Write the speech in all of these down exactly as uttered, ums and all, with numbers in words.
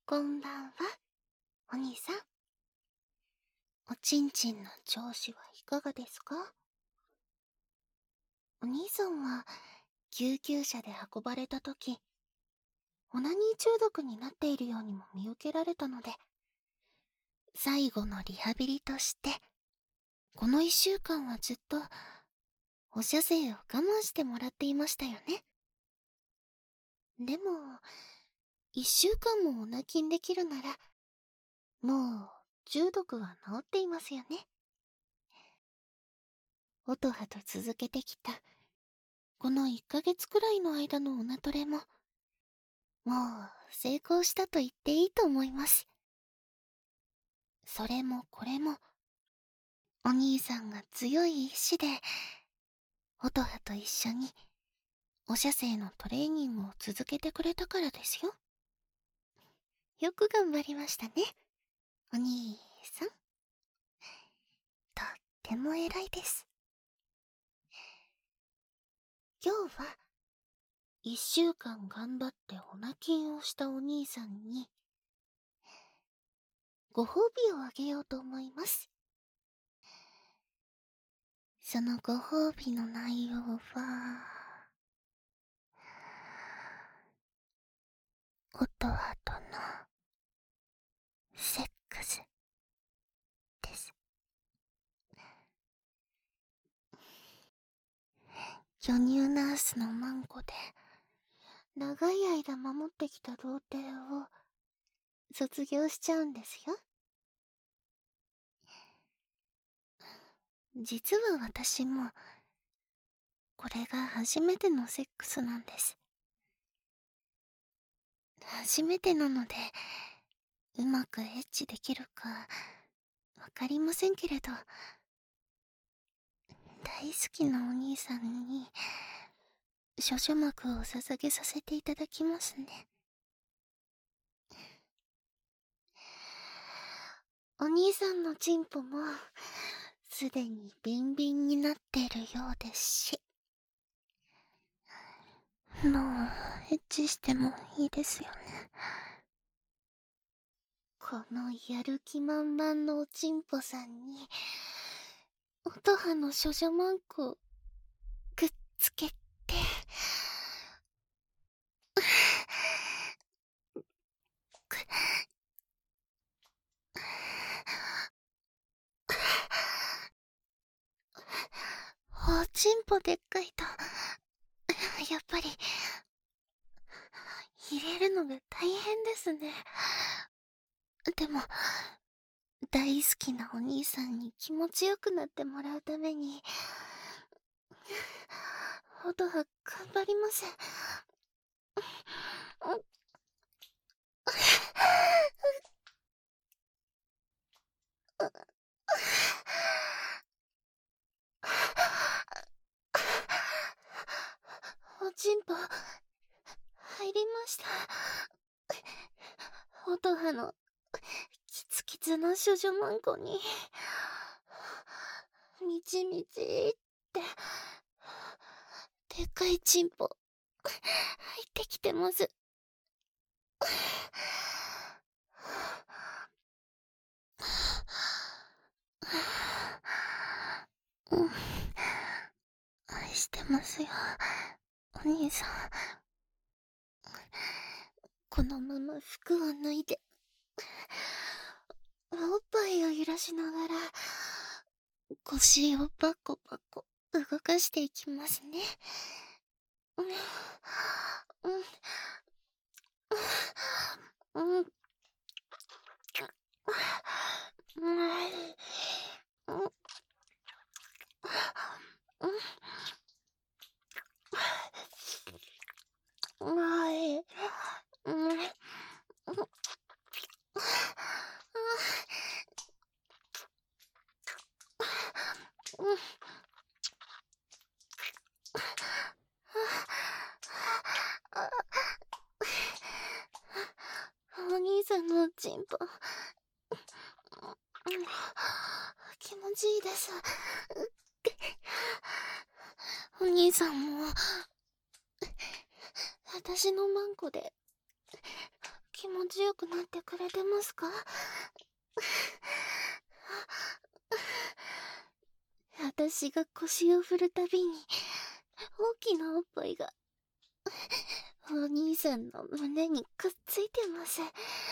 こんばんは、お兄さん。おちんちんの調子はいかがですか？お兄さんは救急車で運ばれたとき、オナニー中毒になっているようにも見受けられたので、最後のリハビリとして、この一週間はずっと、お射精を我慢してもらっていましたよね。でも、一週間もオナキンできるなら、もう中毒は治っていますよね。音羽と続けてきた、このいっかげつくらいの間のオナトレも、もう成功したと言っていいと思います。それもこれも、お兄さんが強い意志で、音羽と一緒に、お射精のトレーニングを続けてくれたからですよ。よく頑張りましたね、お兄さん。とっても偉いです。今日は、一週間頑張ってオナキンをしたお兄さんに、ご褒美をあげようと思います。そのご褒美の内容は、音羽とのセックスです。巨乳ナースのマンコで長い間守ってきた童貞を卒業しちゃうんですよ。実は私もこれが初めてのセックスなんです。初めてなのでうまくエッチできるかわかりませんけれど、大好きなお兄さんに処女膜を捧げさせていただきますね。お兄さんのチンポもすでにビンビンになっているようですし、もうエッチしてもいいですよね。このやる気満々のおちんぽさんに音羽の処女マンコをくっつけておちんぽでっかいとやっぱり入れるのが大変ですね。でも大好きなお兄さんに気持ちよくなってもらうために音羽頑張ります。おちんぽ入りました。音羽のキツキツな処女マンコにみちみちってでっかいチンポ入ってきてます。うん、愛してますよ、お兄さん。このまま服を脱いでおっぱいを揺らしながら腰をパコパコ動かしていきますね。うんうんうんうんお兄さんのおちんぽ気持ちいいです。お兄さんも私のマンコで気気持ちよくなってくれてますか？私が腰を振るたびに大きなおっぱいがお兄さんの胸にくっついてます。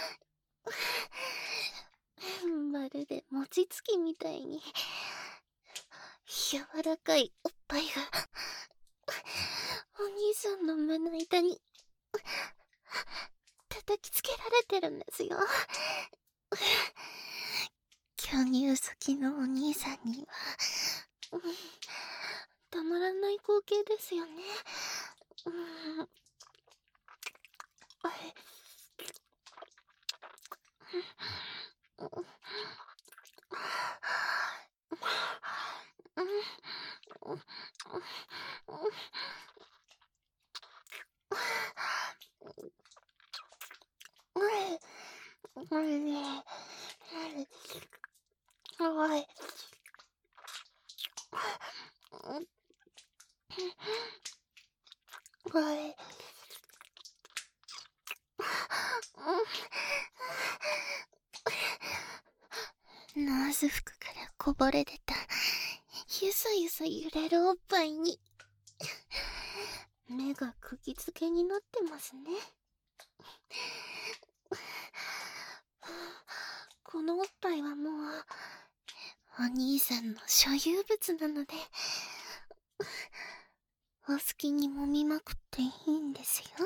まるで餅つきみたいに柔らかいおっぱいがお兄さんの胸板に叩きつけられてるんですよ。巨乳先のお兄さんには、うん、たまらない光景ですよね。うん、ナース服からこぼれ出たゆさゆさ揺れるおっぱいに目が釘付けになってますね。このおっぱいはもうお兄さんの所有物なので、お好きに揉みまくっていいんですよ。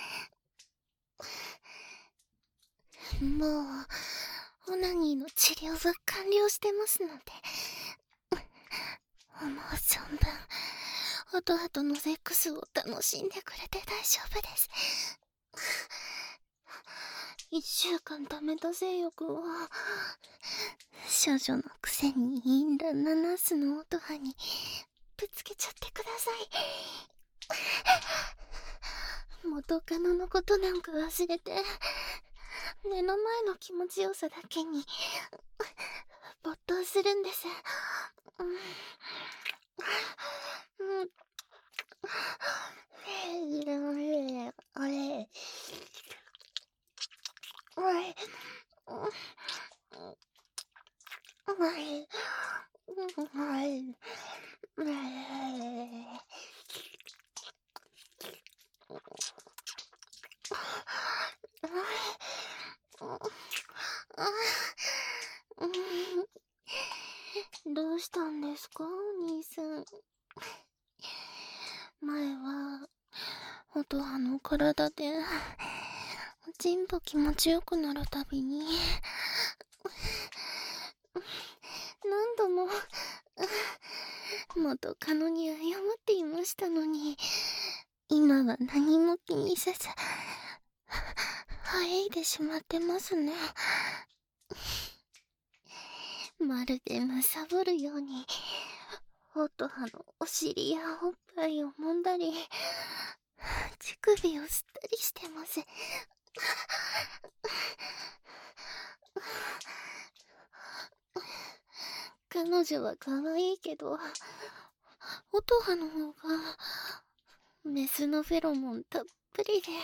もうオナニーの治療は完了してますので、思う存分後々のセックスを楽しんでくれて大丈夫です。一週間溜めた性欲を少女のくせにいいんだなナスの音羽にぶつけちゃってください。元カノのことなんか忘れて目の前の気持ちよさだけに没頭するんです。うん、うん、あれおいおいおいどうしたんですか、お兄さん。前は音羽の体で全部気持ちよくなるたびに何度も元カノに謝っていましたのに、今は何も気にせず生えでしまってますね。まるでむさぼるように音羽のお尻やおっぱいを揉んだり乳首を吸ったりしてます。彼女は可愛いけど音羽の方がメスのフェロモンたっぷりで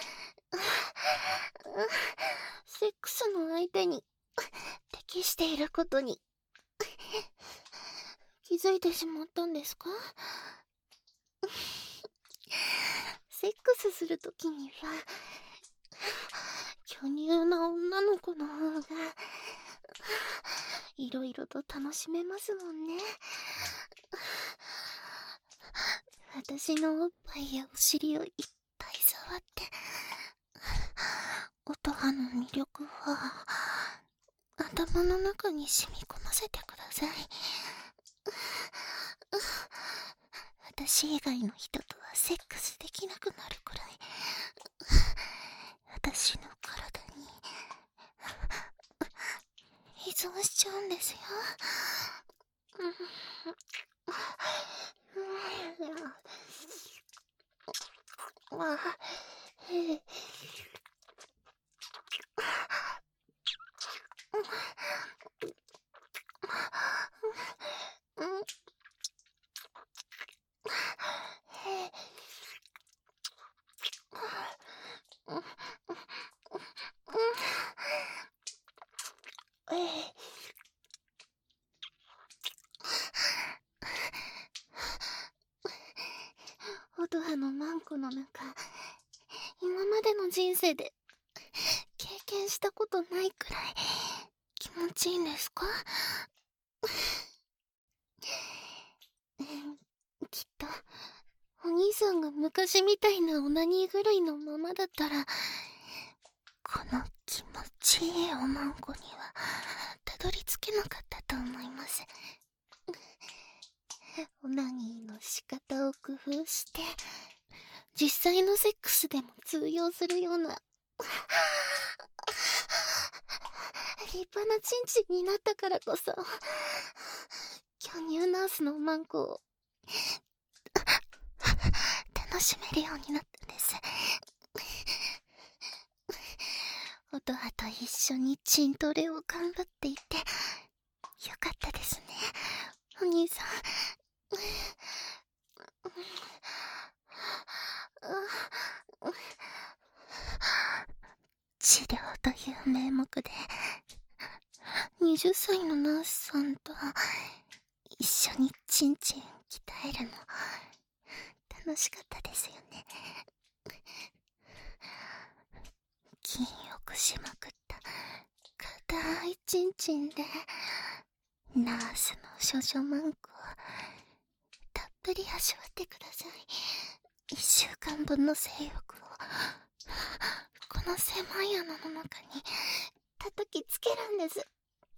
セックスの相手に適していることに気づいてしまったんですか？セックスするときには巨乳な女の子の方がいろいろと楽しめますもんね。私のおっぱいやお尻をいっぱい触って音羽の魅力を頭の中に染み込ませてください。私以外の人とはセックスできなくなるくらい私の体に依存しちゃうんですよ。あへまでの人生で経験したことないくらい気持ちいいんですか？きっとお兄さんが昔みたいなオナニー狂いのままだったら、この気持ちいいおまんこにはたどり着けなかったと思います。オナニーの仕方を工夫して実際のセックスでも通用するような立派なチンチンになったからこそ、巨乳ナースのおまんこを楽しめるようになったんです。音羽と一緒にチントレを頑張っていてよかったですね、お兄さん。治療という名目ではたちのナースさんと一緒にチンチン鍛えるの楽しかったですよね。筋欲しまくった硬いチンチンでナースの処女マンコをたっぷり味わってください。一週間分の性欲をこの狭い穴の中に叩きつけるんです。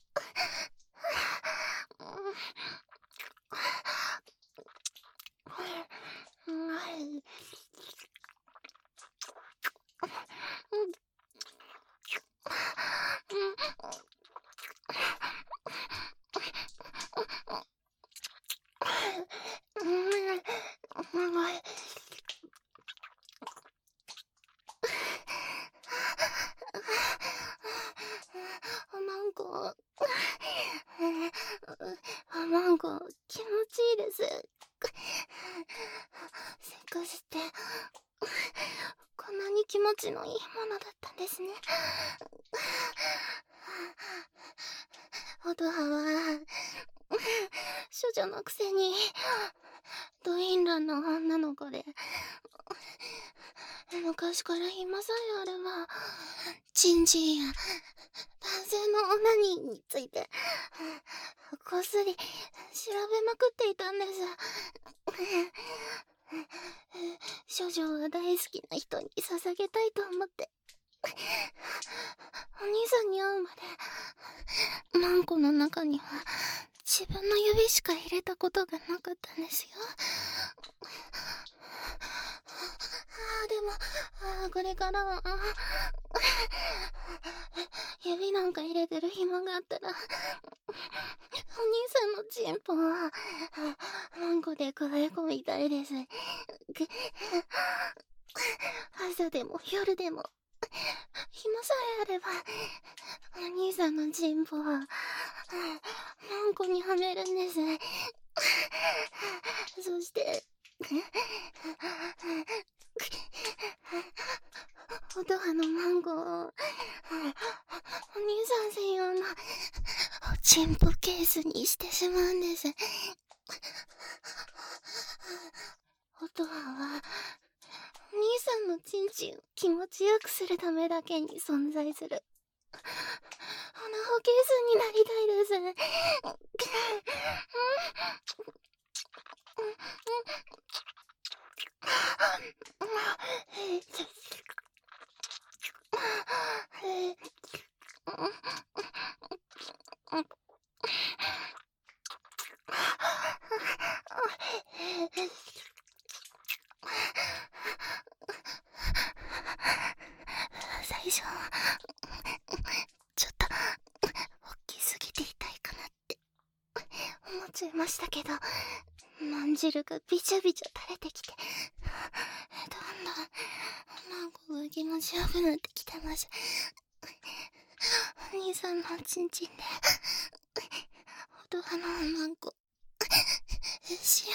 おまんこおまんこ気持ちいいです。セックスってこんなに気持ちのいいものだったんですね。音羽は処女のくせにドインランの女の子で、昔から暇さえあればチンチンや男性のオナニーについてこっそり調べまくっていたんです。処女は大好きな人に捧げたいと思って、お兄さんに会うまでマンコの中には自分の指しか入れたことがなかったんですよ。ああ、でもあこれからは指なんか入れてる暇があったらお兄さんのチンポはマンコでくわえ込みたいです。朝でも夜でも暇さえあればお兄さんのチンポはマンコにはめるんです。そして音羽のマンゴーをお兄さん専用のチンポケースにしてしまうんです。音羽はお兄さんのチンチンを気持ちよくするためだけに存在するオナホケースになりたいです。最初ちょっと大きすぎて痛いかなって思っちゃいましたけど、まん汁がびちゃびちゃ垂れてきて、どんどんマンコが気持ちよくなってきてます。お兄さんのチンチンで音羽のマンコ幸せです。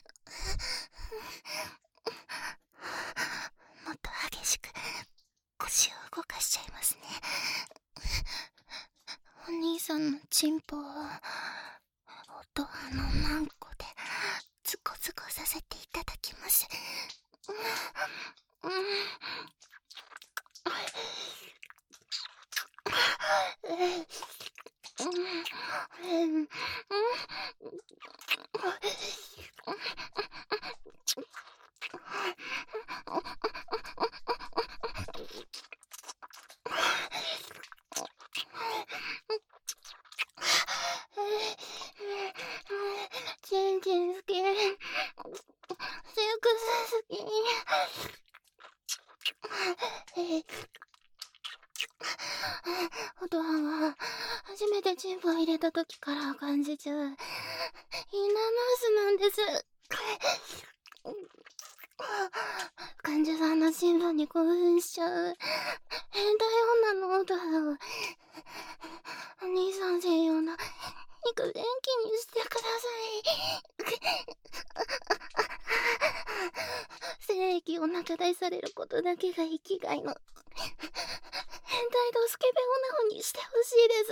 もっと激しく腰を動かしちゃいますね。お兄さんのチンポを音羽のマンコでズコズコさせていただきます。うんうんおとはんは初めてチンポを入れた時から感じちゃうインナーナースなんです。患者さんのチンポに興奮しちゃう変態女のおとはんをお兄さん専用の肉便器にしてください。精液を仲出されることだけが生きがいの変態ドスケベ女子にしてほしいです。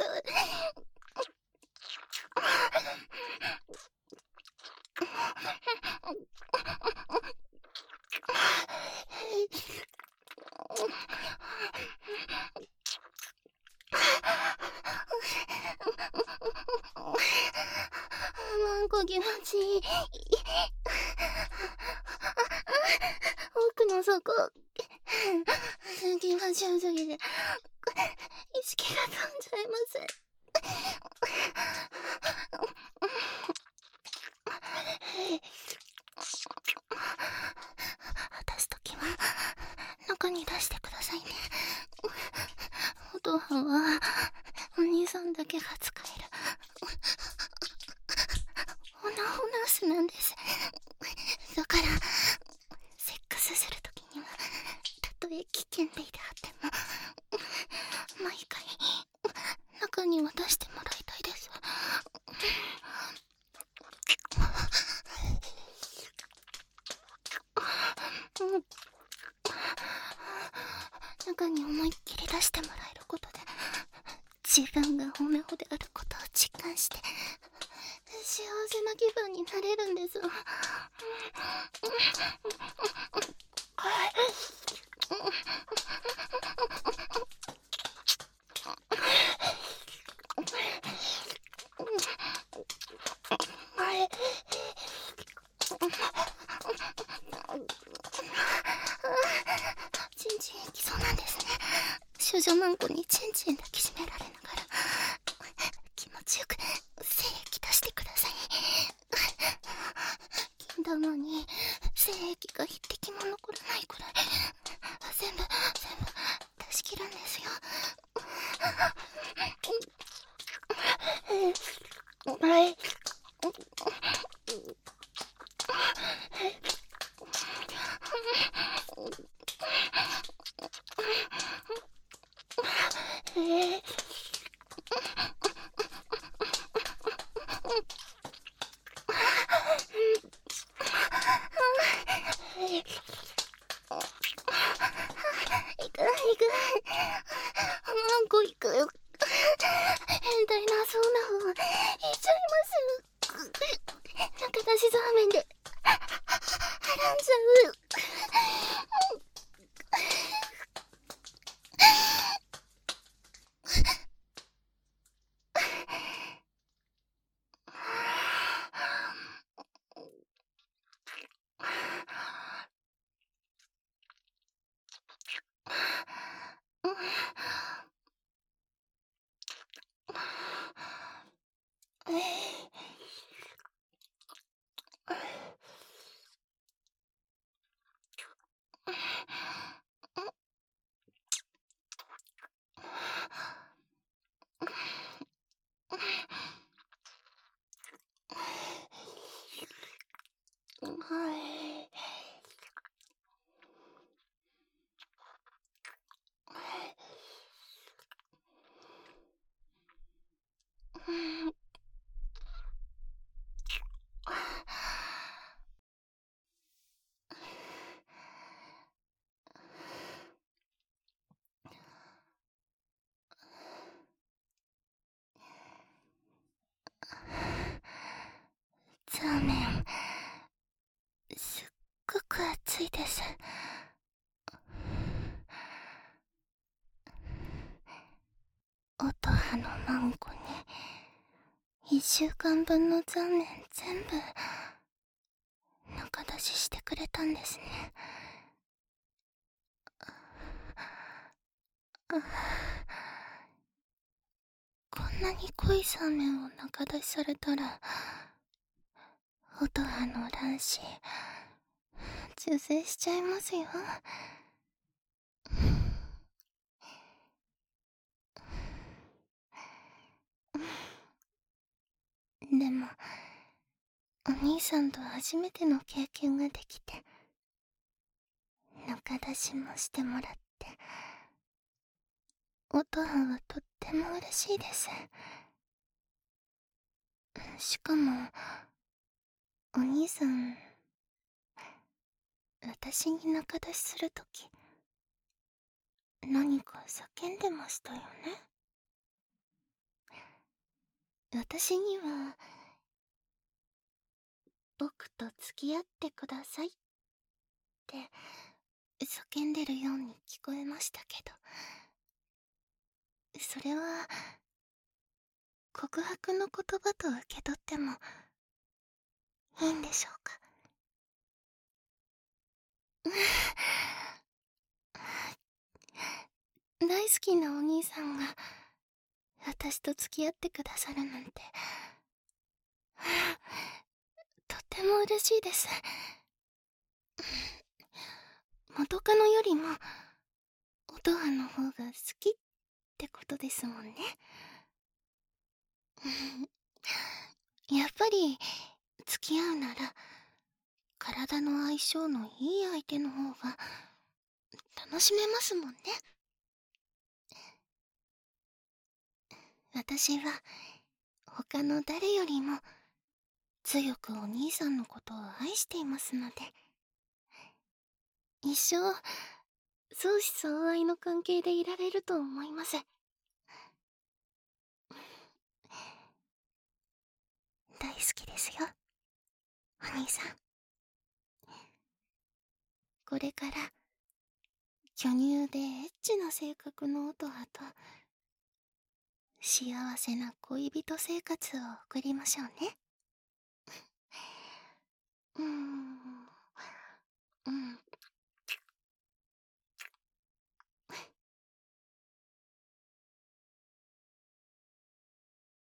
なんか気持ちいい。奥の底気が強すぎて意識が飛んじゃいます。出すときは中に出してくださいね。お父さんはお兄さんだけが使えるオナホナースなんです。だからセックスするときにはたとえ危険類であっても毎回中には出してもらいたいです。中に思いっきり出してもらえることで自分がオナホであることを実感して幸せな気分になれるんです。チンチンいきそうなんですね。少女マンコにチンチン抱きしめられながら気持ちよく精液出してください。金玉に精液が一滴も残らないくらい全部全部出し切るんですよ。はい。えー行く行くマンコ行くよ。変態なそうな方行っちゃいます。中出しザーメンではらんじゃう。はい。ザーメンすっごく熱いです。音羽のマンコに一週間分の残念全部中出ししてくれたんですね。こんなに濃いザーメンを中出しされたら音羽の卵子受精しちゃいますよ。 お兄さんと初めての経験ができて、中出しもしてもらって、音羽はとっても嬉しいです。しかも、お兄さん、私に中出しするとき、何か叫んでましたよね。私には、僕と付き合ってくださいって叫んでるように聞こえましたけど、それは告白の言葉と受け取ってもいいんでしょうか。大好きなお兄さんが私と付き合ってくださるなんて、とっても嬉しいです。元カノよりも音羽の方が好きってことですもんね。やっぱり付き合うなら体の相性のいい相手の方が楽しめますもんね。私は他の誰よりも強くお兄さんのことを愛していますので、一生相思相愛の関係でいられると思います。大好きですよ、お兄さん。これから巨乳でエッチな性格の音羽と幸せな恋人生活を送りましょうね。うーん、うん、